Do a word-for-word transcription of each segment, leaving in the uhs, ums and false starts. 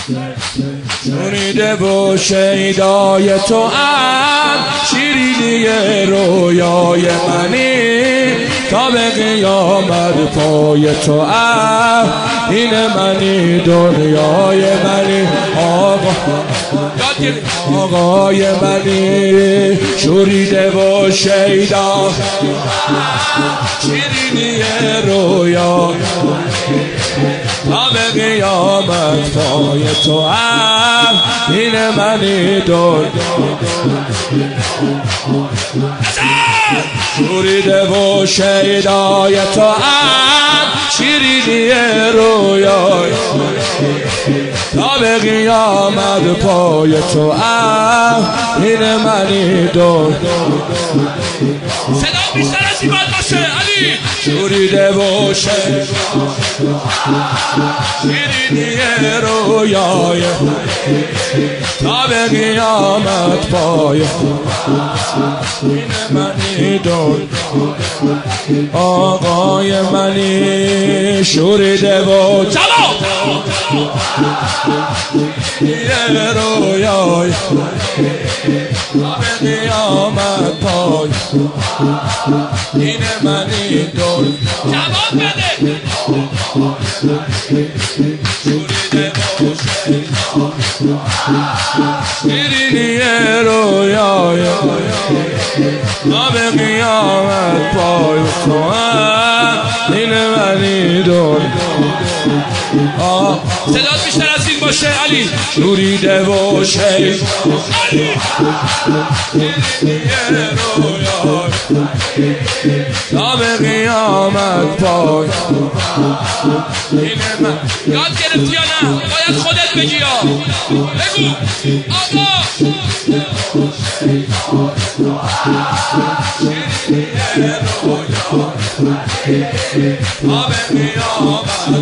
شنیده و شیدای تو ام شیرینی رویای منی تا به قیامت پای تو ام این منی دنیای منی آقا آقای منی شوریده و شیدا شیرینی رویا تا به قیامت پای تو هم این منی دور شوریده و شیدای تو هم شیرینی رویای تا به قیامت پای تو هم این منی دور صدا بیشتر از این باید باشه علی شوریده و شیرینی رویای تا به قیامت پای این منی دور آقای منی شوریده و جواب یه رویای تا به قیامت پای این منی دور جواب بده شوریده و شیرینی رویای تا به قیامت پای تو این منی دور صدات بیشتر از این باشه علی شوریده و شیرینی رویای تا به قیامت پای این من یاد گرفتی یا نه؟ باید خودت بگی یا بگو آقا تا به قیامت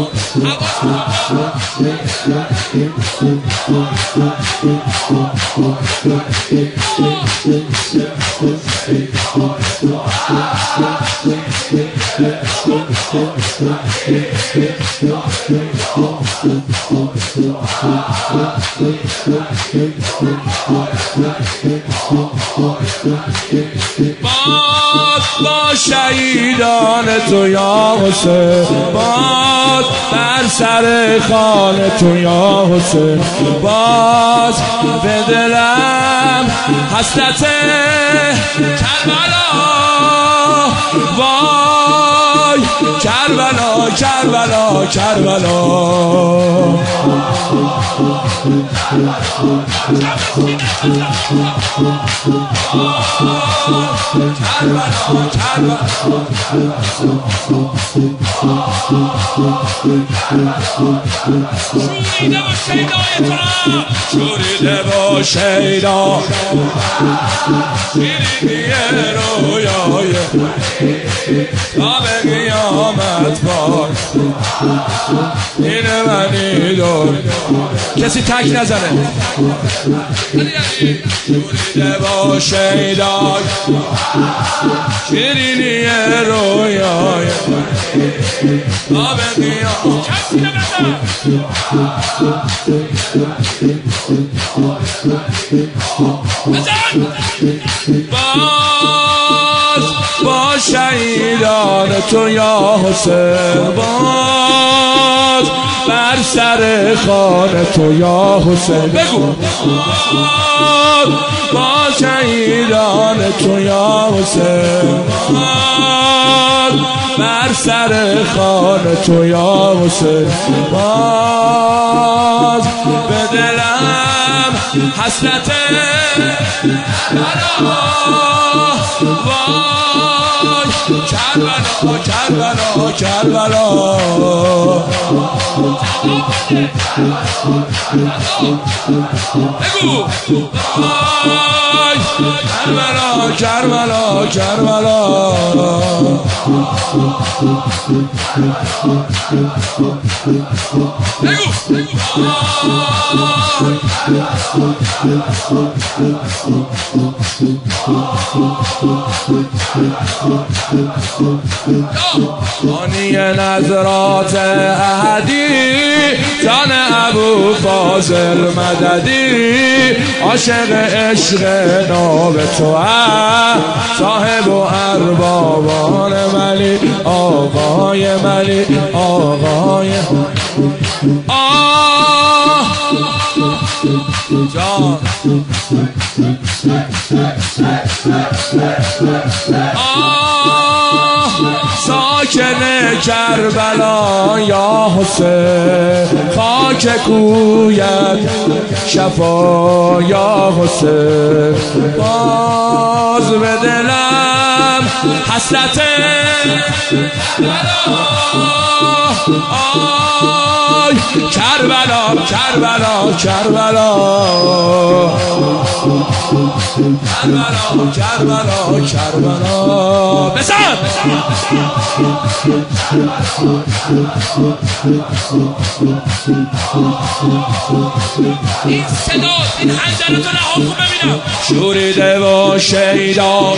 باز با شهیدان تو یا حسین باز بر سر خان تو یا حسین باز به دلم حسرت کربلا وای کربلا کربلا کربلا شوریده و شیدا شیرینی رویای تا به قیامت پای این منی دور کسی تک نزنه شوریده و شیدا شیرینی رویای تا به قیامت باز با شهیدان تو یا حسین باز بر سر خان تو یا حسین بگو باز با شهیدان تو یا حسین باز بر سر خان تو یا حسین باز به دلم حسرت وای کربلا کربلا کربلا بگو وای کربلا کربلا کربلا بگو آنی نظرات احدی جان ابو فاضل مددی عاشق عشق ناب تو صاحب و اربابان ملی آقای ملی آقای آه جان آه ساکن کربلا یا حسین خاک کویت شفا یا حسین باز به دلم حسرت آی کربلا کربلا کربلا کربلا کربلا کربلا بسن این صدا این حنجرتو رها کن ببینم شوریده و شیدا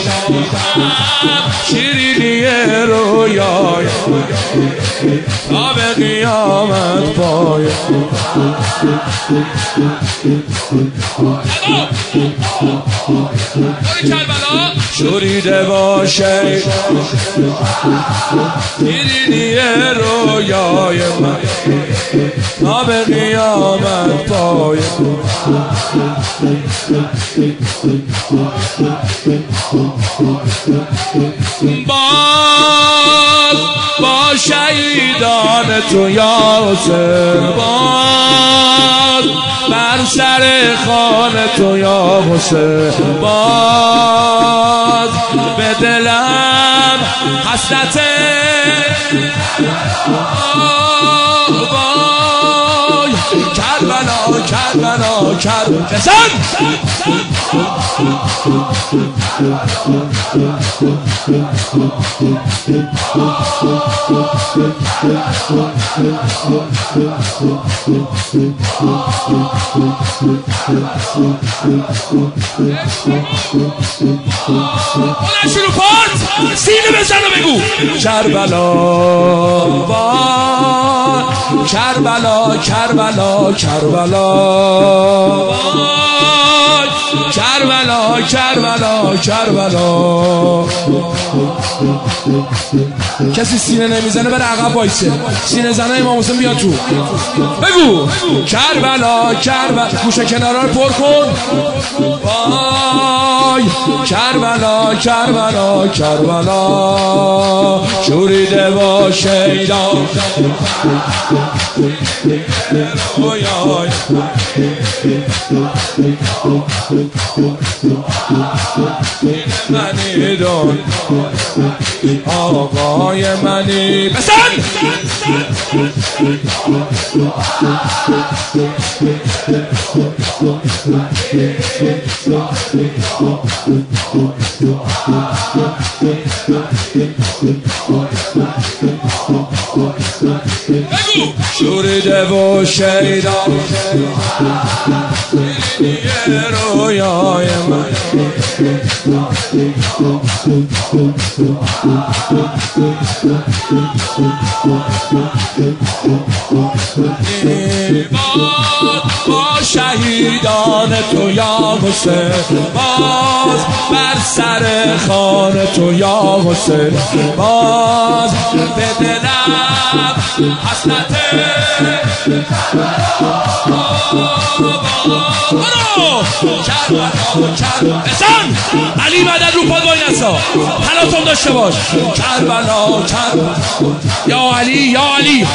شیرینی رویای تا به قیامت پای کربلا شوریده و شیدا شیرینی رویای من تا به قیامت پای باز با شهیدان تو یا حسین باز بر سر خان تو یا حسین باز به دلم حسرت وای کربلا کربلا کربلا بزن بلند شروع پارت سینه بزن و بگو کربلا وای کربلا کربلا کربلا وای کربلا کربلا کربلا کسی سینه نمیزنه بره عقب وایسه سینه زنه امام حسین بیا تو بگو کربلا کربلا گوشه کنارا رو پر کن وای کربلا کربلا کربلا شوریده و شیدا منی دون آقای منی بسن شوریده و شیدا رویای من با شهیدان تو یا حسین باز بر سر خان تو یا حسین باز به دلم حسرت بزن علی مدد رو پاد وای نسا حالاتون داشته باش کربلا کربلا یا علی یا علی